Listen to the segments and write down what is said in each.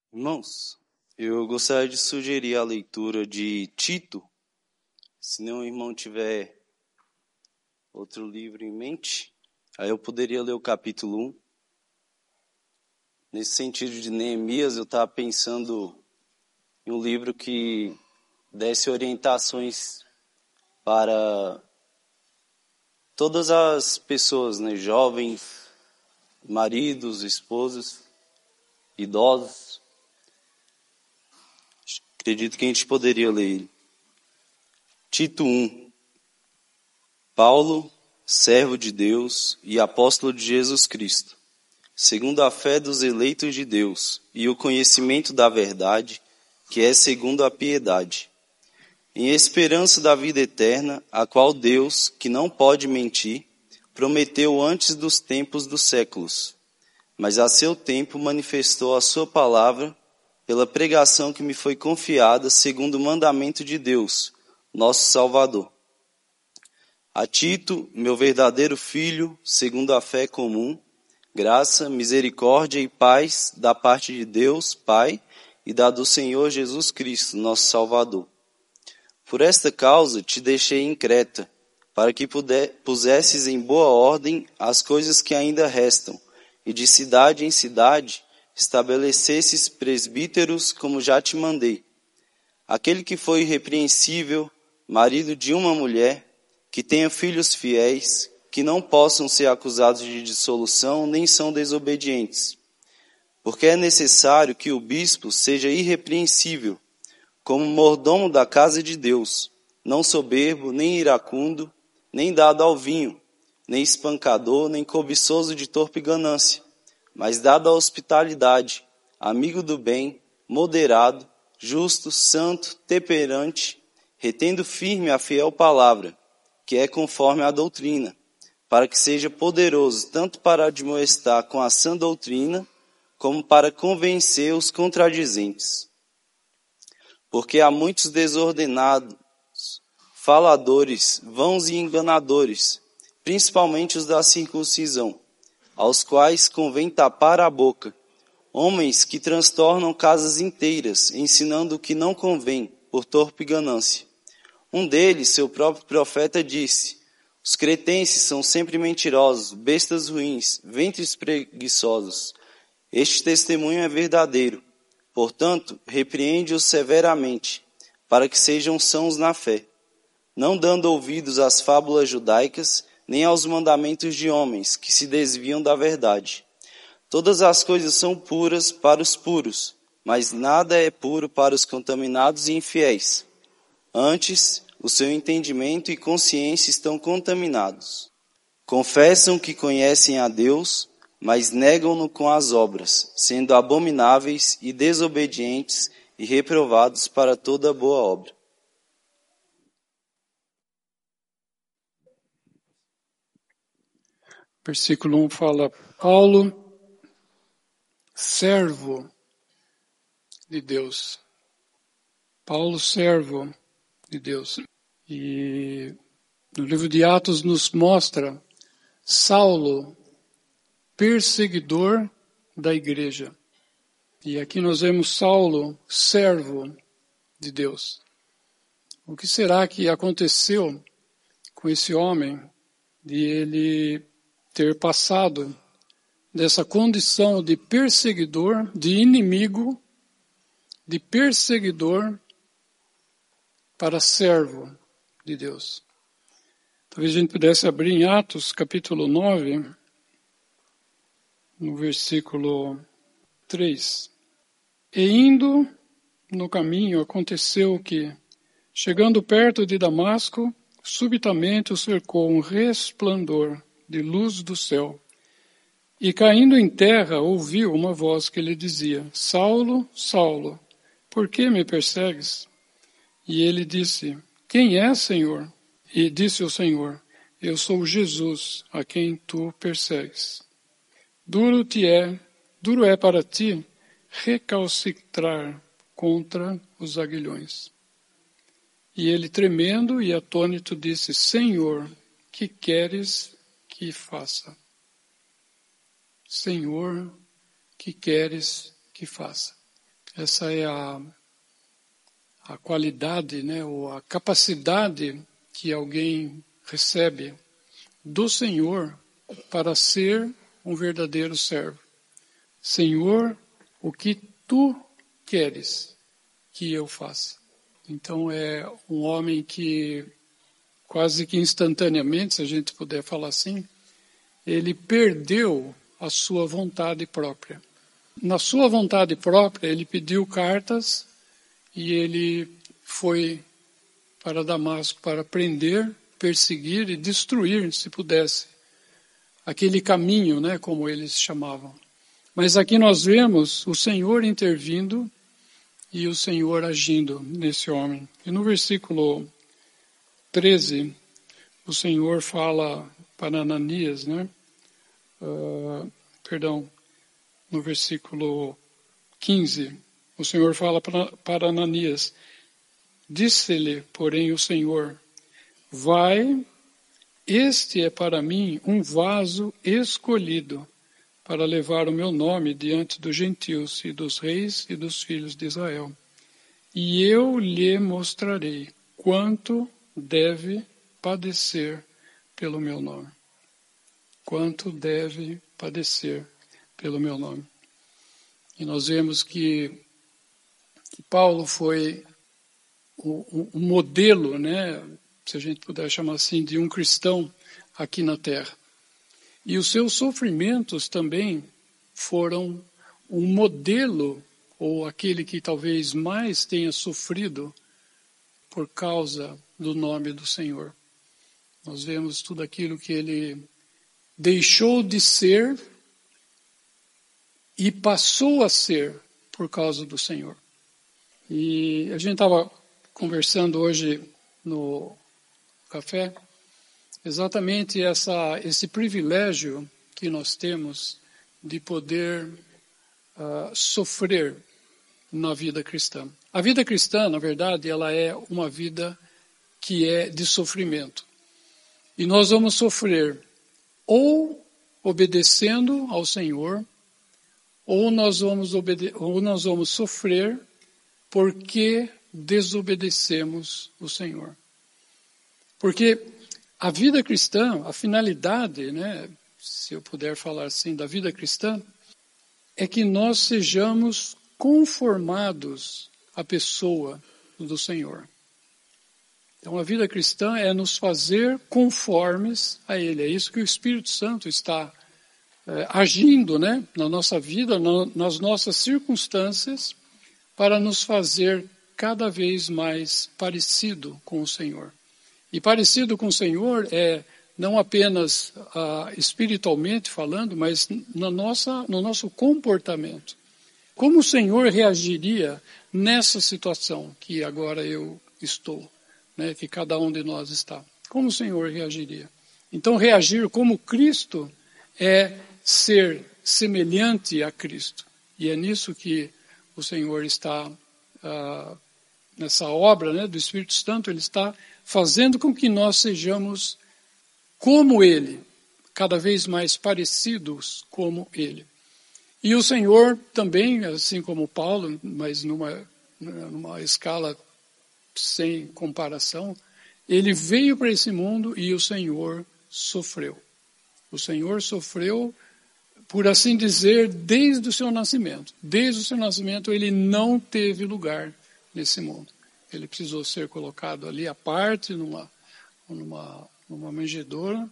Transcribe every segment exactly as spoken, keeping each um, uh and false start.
Irmãos, eu gostaria de sugerir a leitura de Tito. Se nenhum irmão tiver outro livro em mente, aí eu poderia ler o capítulo um. Nesse sentido de Neemias, eu estava pensando em um livro que desse orientações para todas as pessoas, né? Jovens, maridos, esposas, idosos. Acredito que a gente poderia ler ele. Tito um. Paulo, servo de Deus e apóstolo de Jesus Cristo, segundo a fé dos eleitos de Deus e o conhecimento da verdade, que é segundo a piedade, em esperança da vida eterna, a qual Deus, que não pode mentir, prometeu antes dos tempos dos séculos, mas a seu tempo manifestou a sua palavra pela pregação que me foi confiada segundo o mandamento de Deus, nosso Salvador. A Tito, meu verdadeiro filho, segundo a fé comum, graça, misericórdia e paz da parte de Deus, Pai, e da do Senhor Jesus Cristo, nosso Salvador. Por esta causa te deixei em Creta, para que puder, pusesses em boa ordem as coisas que ainda restam, e de cidade em cidade estabelecesses presbíteros como já te mandei. Aquele que foi irrepreensível, marido de uma mulher, que tenha filhos fiéis, que não possam ser acusados de dissolução, nem são desobedientes. Porque é necessário que o bispo seja irrepreensível, como mordomo da casa de Deus, não soberbo, nem iracundo, nem dado ao vinho, nem espancador, nem cobiçoso de torpe ganância, mas dado à hospitalidade, amigo do bem, moderado, justo, santo, temperante, retendo firme a fiel palavra, que é conforme à doutrina, para que seja poderoso tanto para admoestar com a sã doutrina, como para convencer os contradizentes. Porque há muitos desordenados, faladores, vãos e enganadores, principalmente os da circuncisão, aos quais convém tapar a boca, homens que transtornam casas inteiras, ensinando o que não convém, por torpe ganância. Um deles, seu próprio profeta, disse: os cretenses são sempre mentirosos, bestas ruins, ventres preguiçosos. Este testemunho é verdadeiro. Portanto, repreende-os severamente, para que sejam sãos na fé, não dando ouvidos às fábulas judaicas, nem aos mandamentos de homens, que se desviam da verdade. Todas as coisas são puras para os puros, mas nada é puro para os contaminados e infiéis. Antes, o seu entendimento e consciência estão contaminados. Confessam que conhecem a Deus, mas negam-no com as obras, sendo abomináveis e desobedientes e reprovados para toda boa obra. Versículo um fala: Paulo, servo de Deus. Paulo, servo de Deus. E no livro de Atos nos mostra Saulo, perseguidor da igreja. E aqui nós vemos Saulo, servo de Deus. O que será que aconteceu com esse homem de ele ter passado dessa condição de perseguidor, de inimigo, de perseguidor para servo de Deus? Talvez a gente pudesse abrir em Atos capítulo nove, no versículo três. E indo no caminho, aconteceu que, chegando perto de Damasco, subitamente o cercou um resplendor de luz do céu. E caindo em terra, ouviu uma voz que lhe dizia: Saulo, Saulo, por que me persegues? E ele disse: Quem é, Senhor? E disse o Senhor: Eu sou Jesus, a quem tu persegues. Duro te é, duro é para ti recalcitrar contra os aguilhões. E ele, tremendo e atônito, disse: Senhor, que queres que faça? Senhor, que queres que faça? Essa é a, a qualidade, né, ou a capacidade que alguém recebe do Senhor para ser um verdadeiro servo. Senhor, o que tu queres que eu faça? Então é um homem que quase que instantaneamente, se a gente puder falar assim, ele perdeu a sua vontade própria. Na sua vontade própria, ele pediu cartas e ele foi para Damasco para prender, perseguir e destruir, se pudesse, aquele caminho, né, como eles chamavam. Mas aqui nós vemos o Senhor intervindo e o Senhor agindo nesse homem. E no versículo treze, o Senhor fala para Ananias, né? Uh, perdão, no versículo quinze, o Senhor fala para, para Ananias, disse-lhe, porém, o Senhor, vai, este é para mim um vaso escolhido para levar o meu nome diante dos gentios e dos reis e dos filhos de Israel. E eu lhe mostrarei quanto deve padecer pelo meu nome. Quanto deve padecer pelo meu nome. E nós vemos que, que Paulo foi o, o modelo, né, se a gente puder chamar assim, de um cristão aqui na terra. E os seus sofrimentos também foram um modelo, ou aquele que talvez mais tenha sofrido por causa do nome do Senhor. Nós vemos tudo aquilo que ele deixou de ser e passou a ser por causa do Senhor. E a gente estava conversando hoje no café, exatamente essa, esse privilégio que nós temos de poder uh, sofrer na vida cristã. A vida cristã, na verdade, ela é uma vida que é de sofrimento. E nós vamos sofrer ou obedecendo ao Senhor, ou nós vamos, obede- ou nós vamos sofrer porque desobedecemos o Senhor. Porque a vida cristã, a finalidade, né, se eu puder falar assim, da vida cristã, é que nós sejamos conformados à pessoa do Senhor. Então a vida cristã é nos fazer conformes a Ele. É isso que o Espírito Santo está é, agindo, né, na nossa vida, no, nas nossas circunstâncias, para nos fazer cada vez mais parecido com o Senhor. E parecido com o Senhor é não apenas ah, espiritualmente falando, mas na nossa, no nosso comportamento. Como o Senhor reagiria nessa situação que agora eu estou, né, que cada um de nós está? Como o Senhor reagiria? Então, reagir como Cristo é ser semelhante a Cristo. E é nisso que o Senhor está, ah, nessa obra, né, do Espírito Santo, Ele está fazendo com que nós sejamos como Ele, cada vez mais parecidos como Ele. E o Senhor também, assim como Paulo, mas numa, numa escala sem comparação, Ele veio para esse mundo e o Senhor sofreu. O Senhor sofreu, por assim dizer, desde o seu nascimento. Desde o seu nascimento Ele não teve lugar nesse mundo. Ele precisou ser colocado ali à parte, numa, numa, numa manjedoura,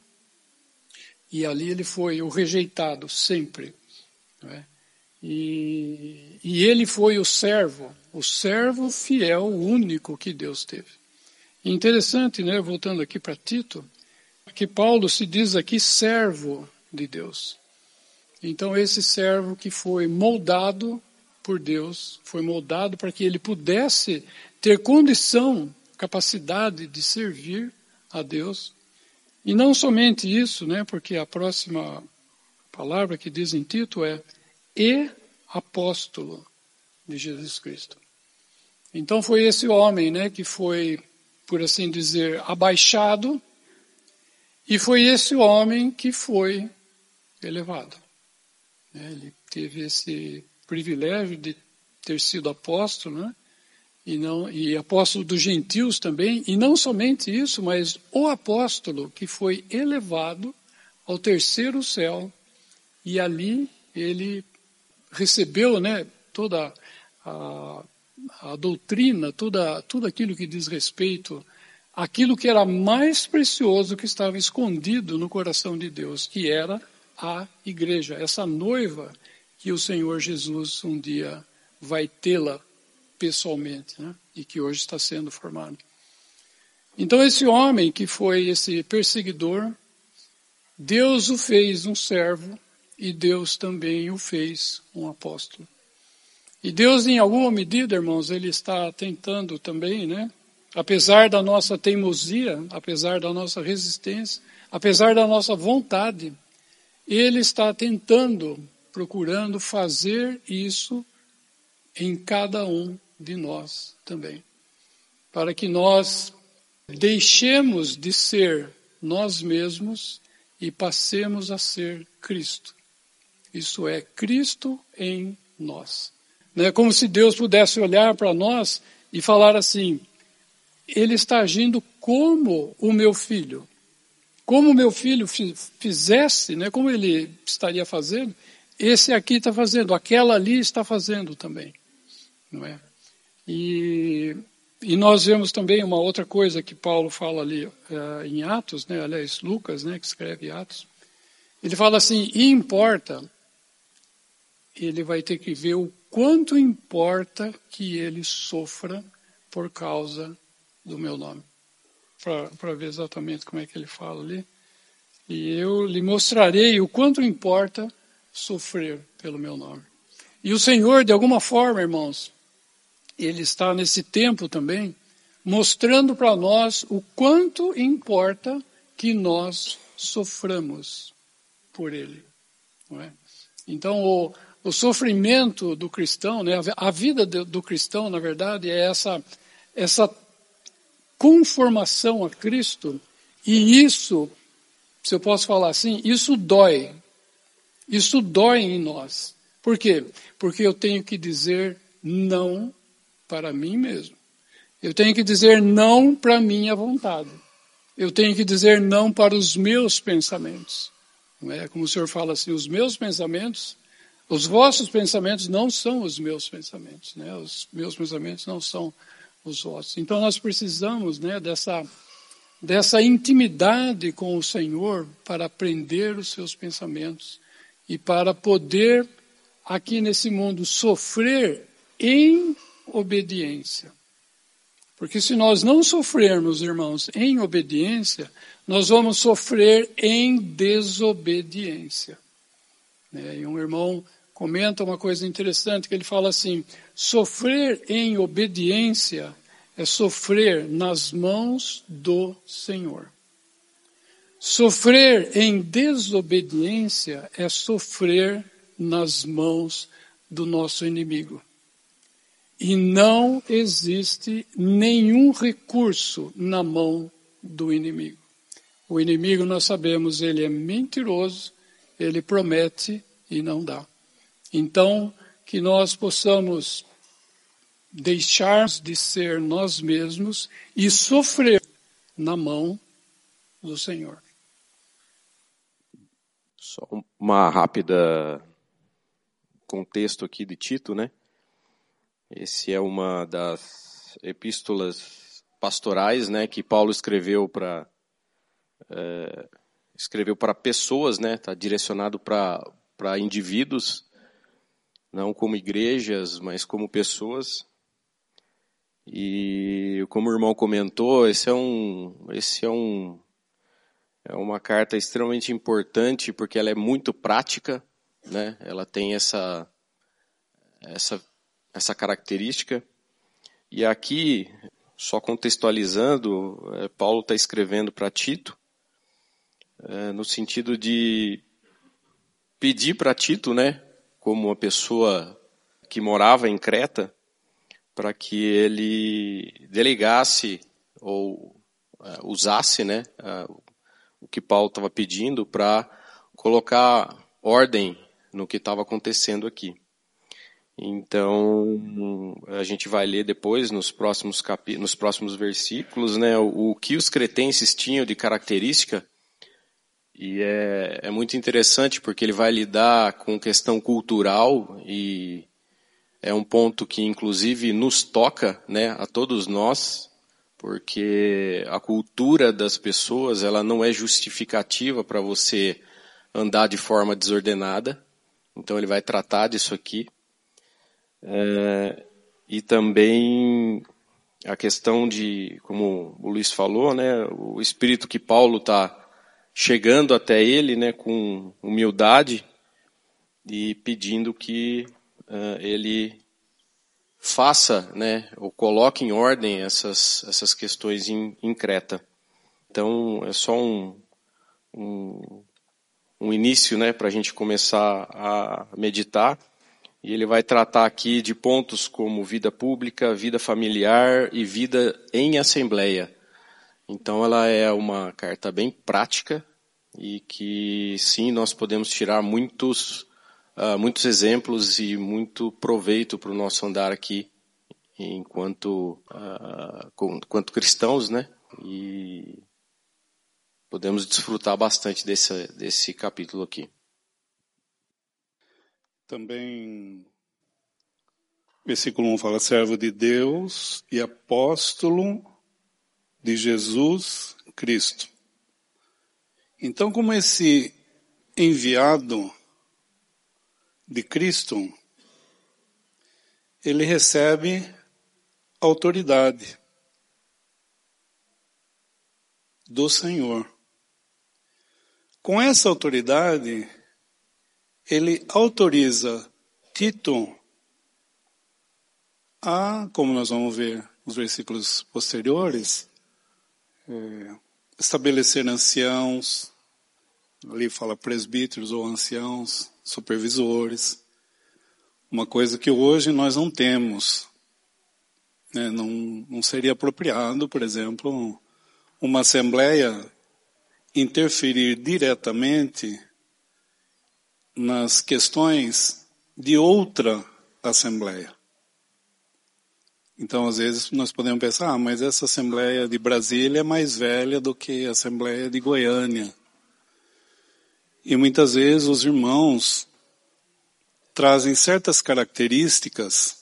e ali ele foi o rejeitado sempre. Não é? e, e ele foi o servo, o servo fiel, o único que Deus teve. E interessante, né, voltando aqui para Tito, que Paulo se diz aqui servo de Deus. Então esse servo que foi moldado por Deus, foi moldado para que ele pudesse ter condição, capacidade de servir a Deus. E não somente isso, né, porque a próxima palavra que diz em Tito é e apóstolo de Jesus Cristo. Então foi esse homem, né, que foi, por assim dizer, abaixado, e foi esse homem que foi elevado. Ele teve esse privilégio de ter sido apóstolo, né? E, não, e apóstolo dos gentios também, e não somente isso, mas o apóstolo que foi elevado ao terceiro céu, e ali ele recebeu, né, toda a, a doutrina, toda, tudo aquilo que diz respeito àquilo que era mais precioso que estava escondido no coração de Deus, que era a igreja, essa noiva que o Senhor Jesus um dia vai tê-la pessoalmente, né? E que hoje está sendo formado. Então esse homem que foi esse perseguidor, Deus o fez um servo e Deus também o fez um apóstolo. E Deus, em alguma medida, irmãos, ele está tentando também, né? Apesar da nossa teimosia, apesar da nossa resistência, apesar da nossa vontade, ele está tentando, procurando fazer isso em cada um de nós também, para que nós deixemos de ser nós mesmos e passemos a ser Cristo. Isso é, Cristo em nós. Não é como se Deus pudesse olhar para nós e falar assim, ele está agindo como o meu filho. Como o meu filho fizesse, né, como ele estaria fazendo, esse aqui está fazendo, aquela ali está fazendo também. Não é? E, e nós vemos também uma outra coisa que Paulo fala ali uh, em Atos, né, aliás, Lucas, né, que escreve Atos. Ele fala assim, e importa, ele vai ter que ver o quanto importa que ele sofra por causa do meu nome. Para ver exatamente como é que ele fala ali. E eu lhe mostrarei o quanto importa sofrer pelo meu nome. E o Senhor, de alguma forma, irmãos, ele está nesse tempo também, mostrando para nós o quanto importa que nós soframos por ele. Não é? Então, o, o sofrimento do cristão, né, a vida do, do cristão, na verdade, é essa, essa conformação a Cristo, e isso, se eu posso falar assim, isso dói. Isso dói em nós. Por quê? Porque eu tenho que dizer não para mim mesmo. Eu tenho que dizer não para a minha vontade. Eu tenho que dizer não para os meus pensamentos. Não é? Como o Senhor fala assim, os meus pensamentos, os vossos pensamentos não são os meus pensamentos. Né? Os meus pensamentos não são os vossos. Então nós precisamos, né, dessa, dessa intimidade com o Senhor para aprender os seus pensamentos e para poder, aqui nesse mundo, sofrer em obediência. Porque se nós não sofrermos, irmãos, em obediência, nós vamos sofrer em desobediência. E um irmão comenta uma coisa interessante, que ele fala assim, sofrer em obediência é sofrer nas mãos do Senhor. Sofrer em desobediência é sofrer nas mãos do nosso inimigo. E não existe nenhum recurso na mão do inimigo. O inimigo, nós sabemos, ele é mentiroso, ele promete e não dá. Então, que nós possamos deixar de ser nós mesmos e sofrer na mão do Senhor. Só uma rápida contexto aqui de Tito, né? Esse é uma das epístolas pastorais, né, que Paulo escreveu para é, escreveu para pessoas, né? Está direcionado para para indivíduos, não como igrejas, mas como pessoas. E como o irmão comentou, esse é um esse é um é uma carta extremamente importante porque ela é muito prática, né? Ela tem essa essa essa característica. E aqui, só contextualizando, é, Paulo está escrevendo para Tito, é, no sentido de pedir para Tito, né, como uma pessoa que morava em Creta, para que ele delegasse ou é, usasse, né, a, o que Paulo estava pedindo para colocar ordem no que estava acontecendo aqui. Então, a gente vai ler depois, nos próximos, capi... nos próximos versículos, né, o, o que os cretenses tinham de característica, e é, é muito interessante porque ele vai lidar com questão cultural, e é um ponto que, inclusive, nos toca, né, a todos nós, porque a cultura das pessoas ela não é justificativa para você andar de forma desordenada. Então, ele vai tratar disso aqui. É, e também a questão de, como o Luiz falou, né, o espírito que Paulo está chegando até ele, né, com humildade e pedindo que uh, ele faça, né, ou coloque em ordem essas, essas questões em, em Creta. Então, é só um, um, um início, né, para a gente começar a meditar. E ele vai tratar aqui de pontos como vida pública, vida familiar e vida em assembleia. Então ela é uma carta bem prática e que sim, nós podemos tirar muitos, uh, muitos exemplos e muito proveito para o nosso andar aqui enquanto, uh, enquanto cristãos, né? E podemos desfrutar bastante desse, desse capítulo aqui. Também, versículo um fala, servo de Deus e apóstolo de Jesus Cristo. Então, como esse enviado de Cristo, ele recebe autoridade do Senhor. Com essa autoridade, ele autoriza Tito a, como nós vamos ver nos versículos posteriores, é, estabelecer anciãos, ali fala presbíteros ou anciãos, supervisores, uma coisa que hoje nós não temos. Né? Não, não seria apropriado, por exemplo, uma assembleia interferir diretamente nas questões de outra assembleia. Então, às vezes, nós podemos pensar, ah, mas essa assembleia de Brasília é mais velha do que a assembleia de Goiânia. E muitas vezes os irmãos trazem certas características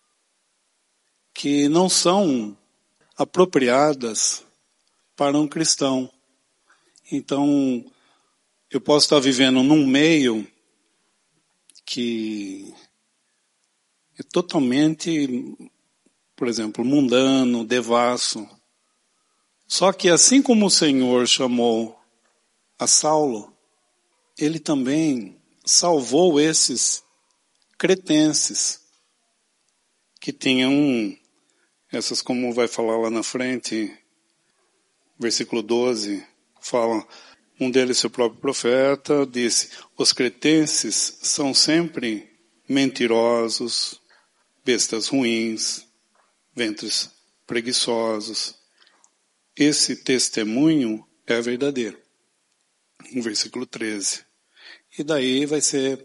que não são apropriadas para um cristão. Então, eu posso estar vivendo num meio que é totalmente, por exemplo, mundano, devasso. Só que assim como o Senhor chamou a Saulo, ele também salvou esses cretenses que tinham, essas como vai falar lá na frente, versículo doze, fala, um deles, seu próprio profeta, disse, os cretenses são sempre mentirosos, bestas ruins, ventres preguiçosos. Esse testemunho é verdadeiro. No versículo treze. E daí vai ser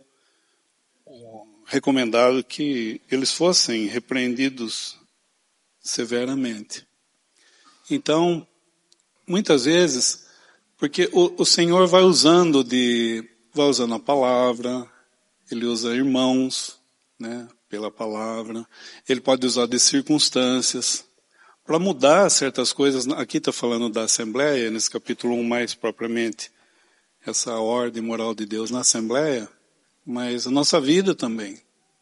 recomendado que eles fossem repreendidos severamente. Então, muitas vezes, porque o, o Senhor vai usando de, vai usando a palavra, ele usa irmãos, né, pela palavra, ele pode usar de circunstâncias, para mudar certas coisas. Aqui está falando da Assembleia, nesse capítulo um mais propriamente, essa ordem moral de Deus na Assembleia, mas a nossa vida também.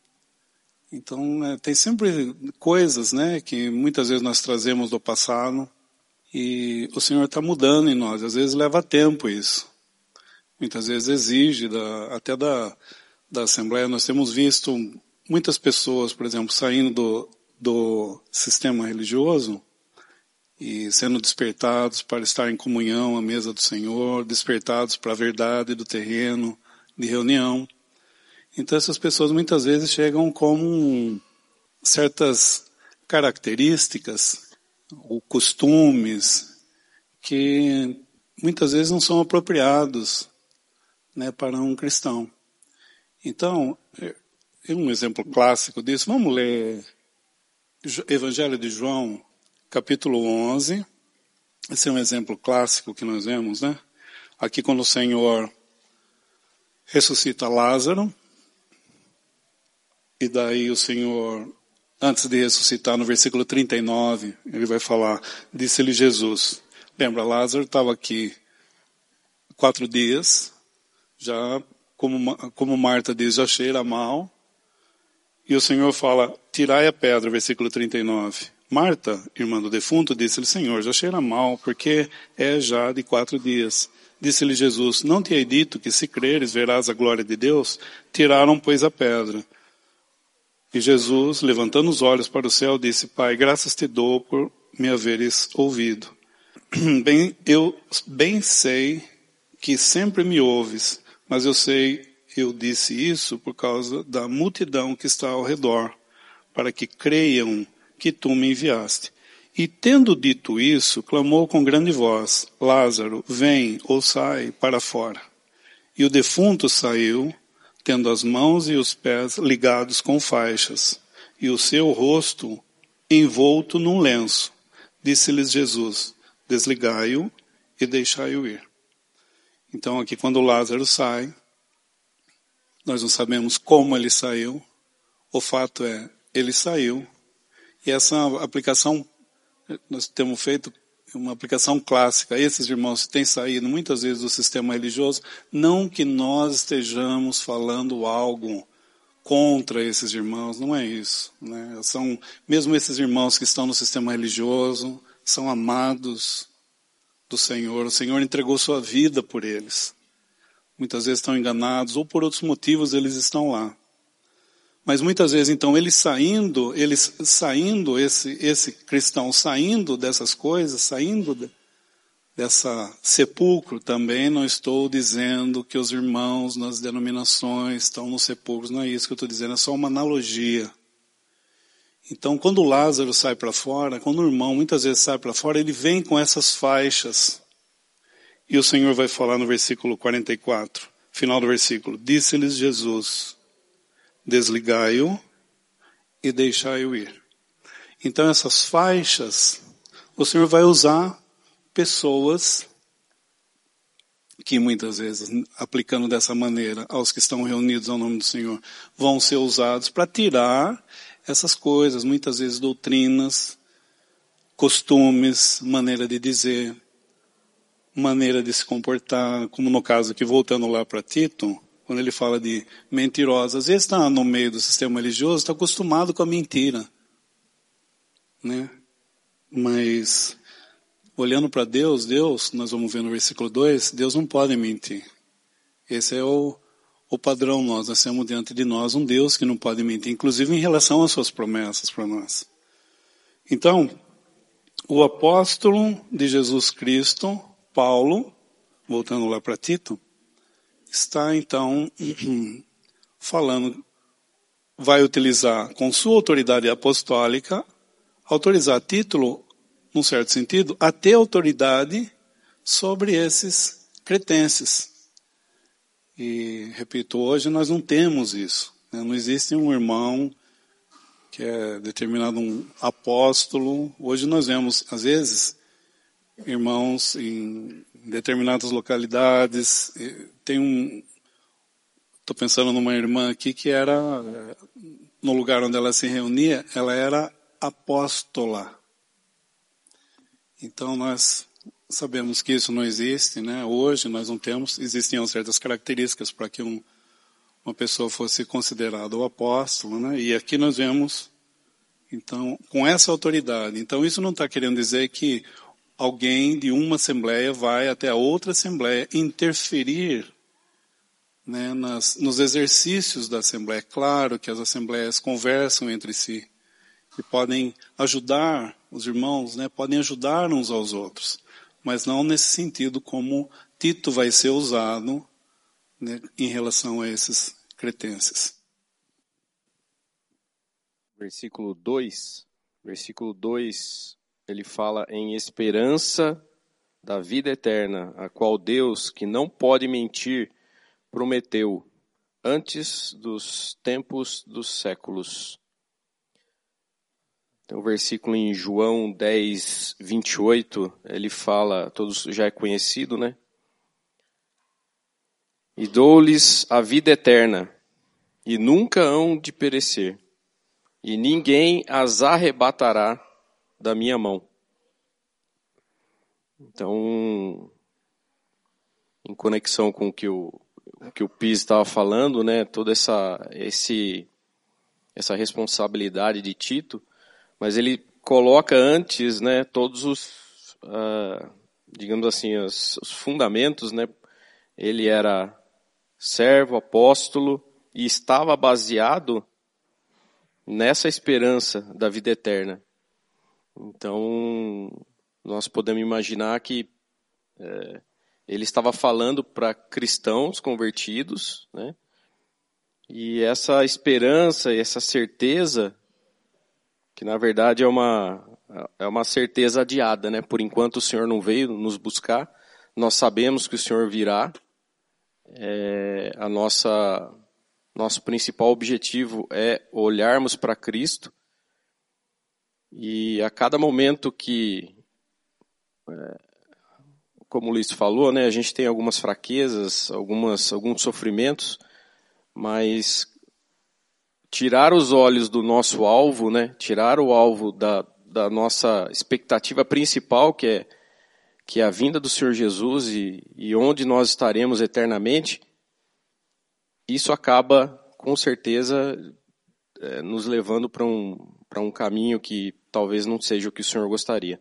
Então, é, tem sempre coisas, né, que muitas vezes nós trazemos do passado, e o Senhor está mudando em nós. Às vezes leva tempo isso. Muitas vezes exige, da, até da, da Assembleia. Nós temos visto muitas pessoas, por exemplo, saindo do, do sistema religioso e sendo despertados para estar em comunhão à mesa do Senhor, despertados para a verdade do terreno, de reunião. Então essas pessoas muitas vezes chegam com certas características ou costumes que muitas vezes não são apropriados, né, para um cristão. Então, é um exemplo clássico disso. Vamos ler Evangelho de João, capítulo onze. Esse é um exemplo clássico que nós vemos, né? Aqui quando o Senhor ressuscita Lázaro, e daí o Senhor, antes de ressuscitar, no versículo trinta e nove, ele vai falar, disse-lhe Jesus. Lembra, Lázaro estava aqui quatro dias, já, como, como Marta diz, já cheira mal. E o Senhor fala, tirai a pedra, versículo trinta e nove. Marta, irmã do defunto, disse-lhe, Senhor, já cheira mal, porque é já de quatro dias. Disse-lhe Jesus, não te hei dito que se creres verás a glória de Deus? Tiraram, pois, a pedra. E Jesus, levantando os olhos para o céu, disse, Pai, graças te dou por me haveres ouvido. Bem, eu bem sei que sempre me ouves, mas eu sei, eu disse isso por causa da multidão que está ao redor, para que creiam que tu me enviaste. E tendo dito isso, clamou com grande voz, Lázaro, vem ou sai para fora. E o defunto saiu, tendo as mãos e os pés ligados com faixas, e o seu rosto envolto num lenço. Disse-lhes Jesus, desligai-o e deixai-o ir. Então aqui quando Lázaro sai, nós não sabemos como ele saiu, o fato é, ele saiu, e essa aplicação, nós temos feito uma aplicação clássica, esses irmãos têm saído muitas vezes do sistema religioso, não que nós estejamos falando algo contra esses irmãos, não é isso, né? São, mesmo esses irmãos que estão no sistema religioso, são amados do Senhor, o Senhor entregou sua vida por eles. Muitas vezes estão enganados, ou por outros motivos eles estão lá. Mas muitas vezes, então, eles saindo, eles saindo, esse, esse cristão saindo dessas coisas, saindo de, dessa sepulcro, também não estou dizendo que os irmãos nas denominações estão nos sepulcros, não é isso que eu estou dizendo, é só uma analogia. Então, quando Lázaro sai para fora, quando o irmão muitas vezes sai para fora, ele vem com essas faixas. E o Senhor vai falar no versículo quarenta e quatro, final do versículo, disse-lhes Jesus, desligai-o e deixai-o ir. Então essas faixas, o Senhor vai usar pessoas que muitas vezes, aplicando dessa maneira aos que estão reunidos ao nome do Senhor, vão ser usados para tirar essas coisas, muitas vezes doutrinas, costumes, maneira de dizer, maneira de se comportar, como no caso aqui, voltando lá para Tito, quando ele fala de mentirosa, às vezes está no meio do sistema religioso, está acostumado com a mentira, né? Mas, olhando para Deus, Deus, nós vamos ver no versículo dois, Deus não pode mentir. Esse é o, o padrão nós, nós temos diante de nós um Deus que não pode mentir, inclusive em relação às suas promessas para nós. Então, o apóstolo de Jesus Cristo, Paulo, voltando lá para Tito, está então falando, vai utilizar com sua autoridade apostólica, autorizar título, num certo sentido, a ter autoridade sobre esses cretenses. E, repito, hoje nós não temos isso, né? Não existe um irmão que é determinado um apóstolo. Hoje nós vemos, às vezes, irmãos em determinadas localidades. Tem um, estou pensando numa irmã aqui que era, no lugar onde ela se reunia, ela era apóstola. Então nós sabemos que isso não existe, né? Hoje nós não temos, existiam certas características para que um, uma pessoa fosse considerada o apóstolo, né? E aqui nós vemos, então, com essa autoridade. Então isso não está querendo dizer que alguém de uma assembleia vai até a outra assembleia interferir, né, nas, nos exercícios da assembleia. Claro que as assembleias conversam entre si e podem ajudar os irmãos, né, podem ajudar uns aos outros, mas não nesse sentido como Tito vai ser usado, né, em relação a esses cretenses. Versículo dois, versículo dois, ele fala em esperança da vida eterna, a qual Deus, que não pode mentir, prometeu. antes dos tempos dos séculos. Tem um versículo em João dez, vinte e oito, ele fala, todos já é conhecido, né? E dou-lhes a vida eterna, e nunca hão de perecer, e ninguém as arrebatará da minha mão. Então, em conexão com o que o, o, que o Pis estava falando, né, toda essa, esse, essa responsabilidade de Tito, mas ele coloca antes, né, todos os, uh, digamos assim, os, os fundamentos, né, ele era servo, apóstolo, e estava baseado nessa esperança da vida eterna. Então, nós podemos imaginar que é, ele estava falando para cristãos convertidos, né? E essa esperança e essa certeza, que na verdade é uma, é uma certeza adiada, né? Por enquanto o Senhor não veio nos buscar, nós sabemos que o Senhor virá. É, a nossa, nosso principal objetivo é olharmos para Cristo, e a cada momento que, é, como o Luiz falou, né, a gente tem algumas fraquezas, algumas, alguns sofrimentos, mas tirar os olhos do nosso alvo, né, tirar o alvo da, da nossa expectativa principal, que é que é a vinda do Senhor Jesus e, e onde nós estaremos eternamente, isso acaba, com certeza, é, nos levando para um, para um caminho que talvez não seja o que o Senhor gostaria.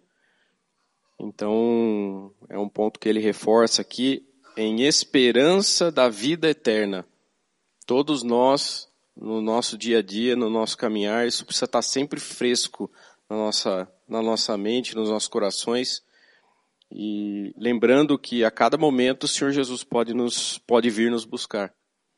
Então, é um ponto que ele reforça aqui, em esperança da vida eterna. Todos nós, no nosso dia a dia, no nosso caminhar, isso precisa estar sempre fresco na nossa, na nossa mente, nos nossos corações. E lembrando que a cada momento o Senhor Jesus pode, nos, pode vir nos buscar.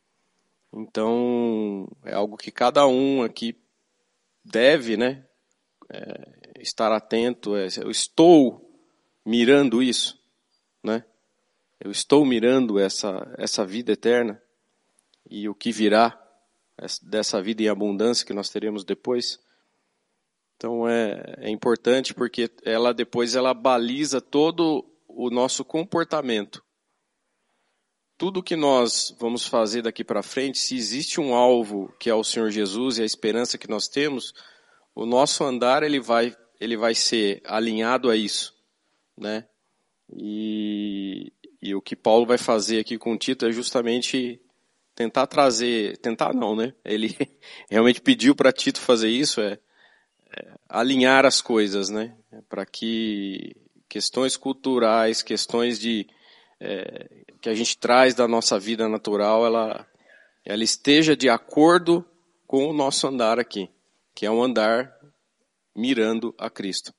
Então, é algo que cada um aqui deve, né, é, estar atento. É, eu estou mirando isso, né? Eu estou mirando essa, essa vida eterna e o que virá dessa vida em abundância que nós teremos depois. Então é, é importante porque ela depois ela baliza todo o nosso comportamento. Tudo que nós vamos fazer daqui para frente, se existe um alvo que é o Senhor Jesus e a esperança que nós temos, o nosso andar ele vai, ele vai ser alinhado a isso, né? E, e o que Paulo vai fazer aqui com Tito é justamente tentar trazer, tentar não, né? Ele realmente pediu para Tito fazer isso, é alinhar as coisas, né? Para que questões culturais, questões de é, que a gente traz da nossa vida natural, ela, ela esteja de acordo com o nosso andar aqui, que é um andar mirando a Cristo.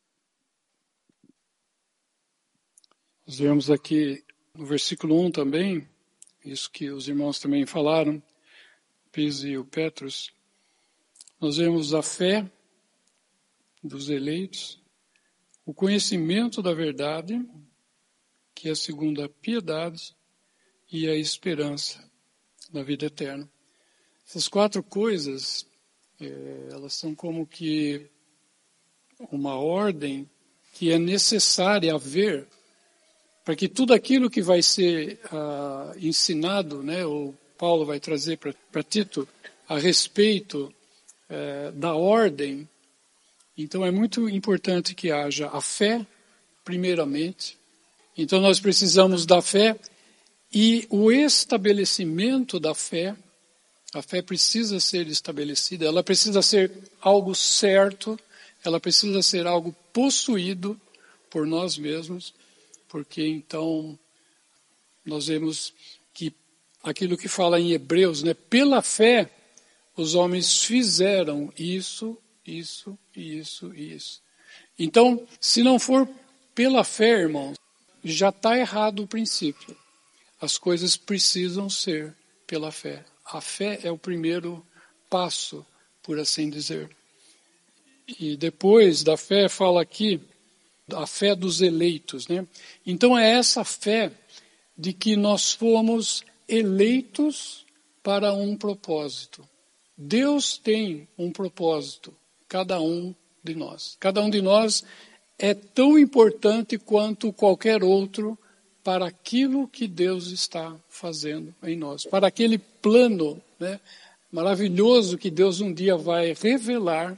Nós vemos aqui no versículo um também, isso que os irmãos também falaram, Pis e o Petros, nós vemos a fé dos eleitos, o conhecimento da verdade, que é segundo a piedade, e a esperança da vida eterna. Essas quatro coisas, é, elas são como que uma ordem que é necessária haver para que tudo aquilo que vai ser ah, ensinado, né, ou Paulo vai trazer para Tito a respeito eh, da ordem. Então é muito importante que haja a fé, primeiramente. Então nós precisamos da fé e o estabelecimento da fé. A fé precisa ser estabelecida, ela precisa ser algo certo, ela precisa ser algo possuído por nós mesmos, porque então nós vemos que aquilo que fala em Hebreus, né, pela fé os homens fizeram isso, isso, isso e isso. Então, se não for pela fé, irmãos, já está errado o princípio. As coisas precisam ser pela fé. A fé é o primeiro passo, por assim dizer. E depois da fé fala aqui a fé dos eleitos, né? Então é essa fé de que nós fomos eleitos para um propósito. Deus tem um propósito, cada um de nós. Cada um de nós é tão importante quanto qualquer outro para aquilo que Deus está fazendo em nós, para aquele plano, né, maravilhoso que Deus um dia vai revelar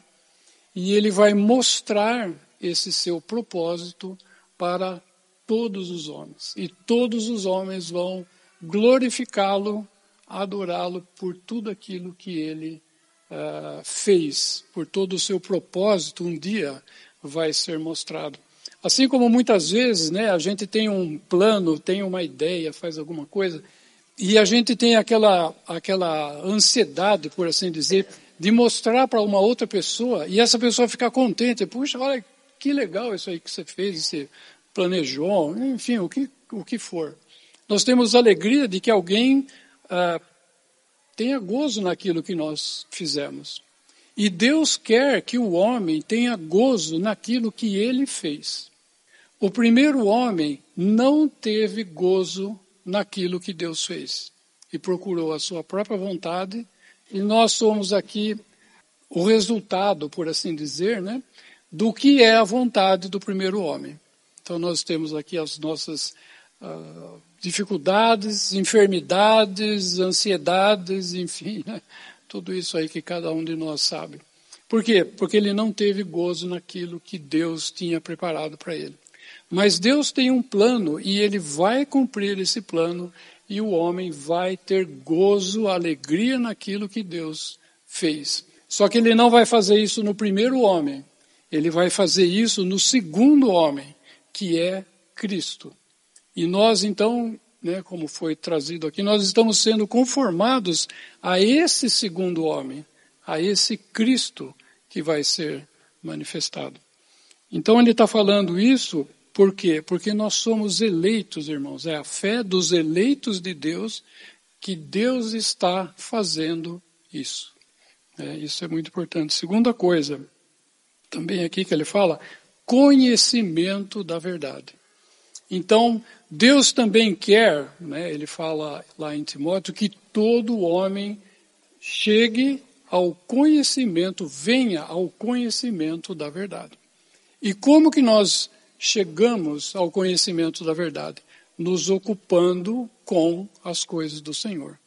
e Ele vai mostrar esse seu propósito para todos os homens. E todos os homens vão glorificá-lo, adorá-lo por tudo aquilo que Ele uh, fez, por todo o seu propósito, um dia vai ser mostrado. Assim como muitas vezes, né, a gente tem um plano, tem uma ideia, faz alguma coisa, e a gente tem aquela, aquela ansiedade, por assim dizer, de mostrar para uma outra pessoa, e essa pessoa ficar contente. Puxa, olha que legal isso aí que você fez, você planejou, enfim, o que, o que for. Nós temos alegria de que alguém ah, tenha gozo naquilo que nós fizemos. E Deus quer que o homem tenha gozo naquilo que ele fez. O primeiro homem não teve gozo naquilo que Deus fez. E procurou a sua própria vontade. E nós somos aqui o resultado, por assim dizer, né, do que é a vontade do primeiro homem. Então nós temos aqui as nossas uh, dificuldades, enfermidades, ansiedades, enfim, né, tudo isso aí que cada um de nós sabe. Por quê? Porque ele não teve gozo naquilo que Deus tinha preparado para ele. Mas Deus tem um plano e ele vai cumprir esse plano e o homem vai ter gozo, alegria naquilo que Deus fez. Só que ele não vai fazer isso no primeiro homem, ele vai fazer isso no segundo homem, que é Cristo. E nós então, né, como foi trazido aqui, nós estamos sendo conformados a esse segundo homem, a esse Cristo que vai ser manifestado. Então ele está falando isso. Por quê? Porque nós somos eleitos, irmãos. É a fé dos eleitos de Deus que Deus está fazendo isso. É, isso é muito importante. Segunda coisa, também aqui que ele fala, conhecimento da verdade. Então, Deus também quer, né, ele fala lá em Timóteo, que todo homem chegue ao conhecimento, venha ao conhecimento da verdade. E como que nós chegamos ao conhecimento da verdade? Nos ocupando com as coisas do Senhor.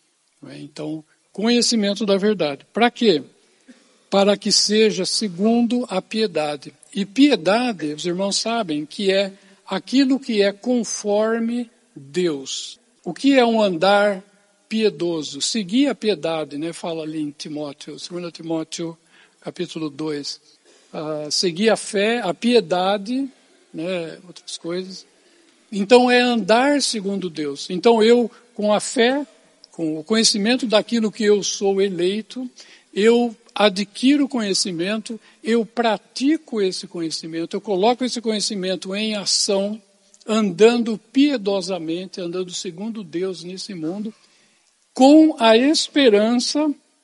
Então, conhecimento da verdade. Para quê? Para que seja segundo a piedade. E piedade, os irmãos sabem, que é aquilo que é conforme Deus. O que é um andar piedoso? Seguir a piedade, né? Fala ali em Timóteo, dois Timóteo, capítulo dois. Uh, seguir a fé, a piedade, né, outras coisas. Então é andar segundo Deus. Então eu, com a fé, com o conhecimento daquilo que eu sou eleito, eu adquiro conhecimento, eu pratico esse conhecimento, eu coloco esse conhecimento em ação, andando piedosamente, andando segundo Deus nesse mundo, com a esperança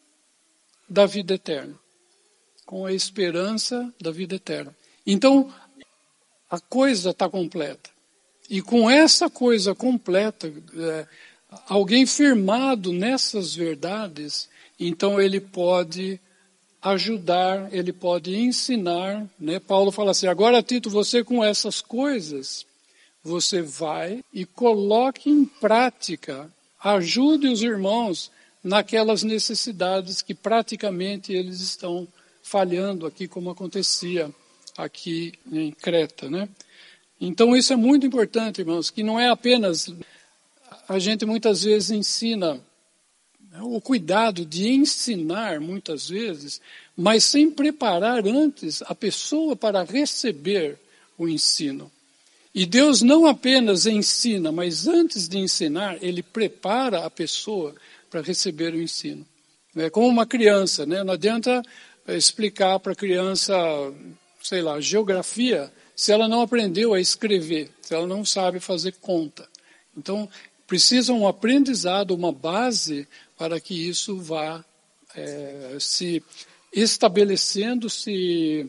da vida eterna. Com a esperança da vida eterna. Então, a coisa está completa. E com essa coisa completa, é, alguém firmado nessas verdades, então ele pode ajudar, ele pode ensinar, né? Paulo fala assim, agora Tito, você com essas coisas, você vai e coloque em prática, ajude os irmãos naquelas necessidades que praticamente eles estão falhando aqui, como acontecia aqui em Creta, né? Então isso é muito importante, irmãos, que não é apenas, a gente muitas vezes ensina, o cuidado de ensinar muitas vezes, mas sem preparar antes a pessoa para receber o ensino. E Deus não apenas ensina, mas antes de ensinar, Ele prepara a pessoa para receber o ensino. É como uma criança, né? Não adianta explicar para a criança, sei lá, geografia, se ela não aprendeu a escrever, se ela não sabe fazer conta. Então, precisa um aprendizado, uma base para que isso vá é, se estabelecendo, se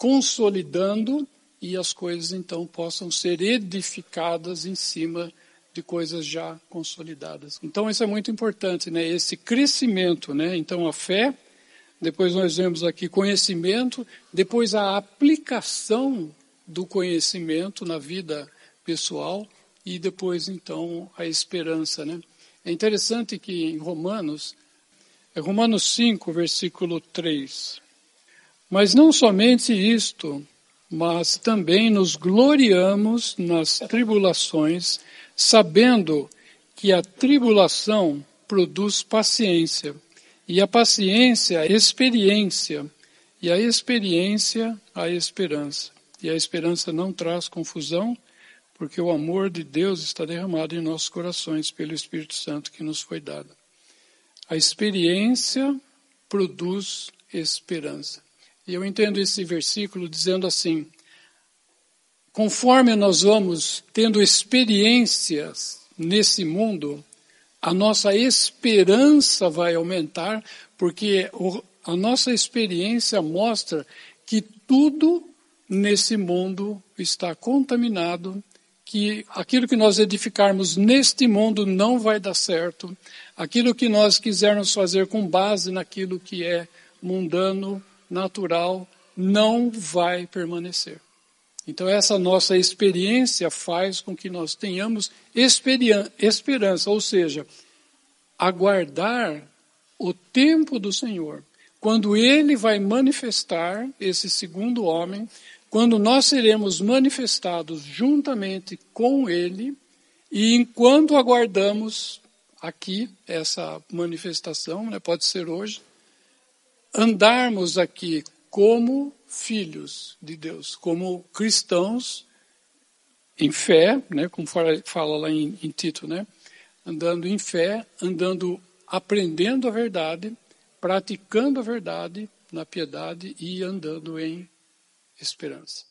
consolidando e as coisas então possam ser edificadas em cima de coisas já consolidadas. Então isso é muito importante, né? Esse crescimento, né? Então a fé, depois nós vemos aqui conhecimento, depois a aplicação do conhecimento na vida pessoal e depois então a esperança, né? É interessante que em Romanos, é Romanos cinco, versículo três. Mas não somente isto, mas também nos gloriamos nas tribulações, sabendo que a tribulação produz paciência, e a paciência, a experiência, e a experiência, a esperança. E a esperança não traz confusão, porque o amor de Deus está derramado em nossos corações pelo Espírito Santo que nos foi dado. A experiência produz esperança. E eu entendo esse versículo dizendo assim, conforme nós vamos tendo experiências nesse mundo, a nossa esperança vai aumentar, porque a nossa experiência mostra que tudo nesse mundo está contaminado, que aquilo que nós edificarmos neste mundo não vai dar certo, aquilo que nós quisermos fazer com base naquilo que é mundano, natural, não vai permanecer. Então essa nossa experiência faz com que nós tenhamos esperança, ou seja, aguardar o tempo do Senhor, quando Ele vai manifestar esse segundo homem, quando nós seremos manifestados juntamente com Ele, e enquanto aguardamos aqui essa manifestação, né, pode ser hoje, andarmos aqui como filhos de Deus, como cristãos em fé, né, como fala lá em, em Tito, né, andando em fé, andando, aprendendo a verdade, praticando a verdade na piedade e andando em esperança.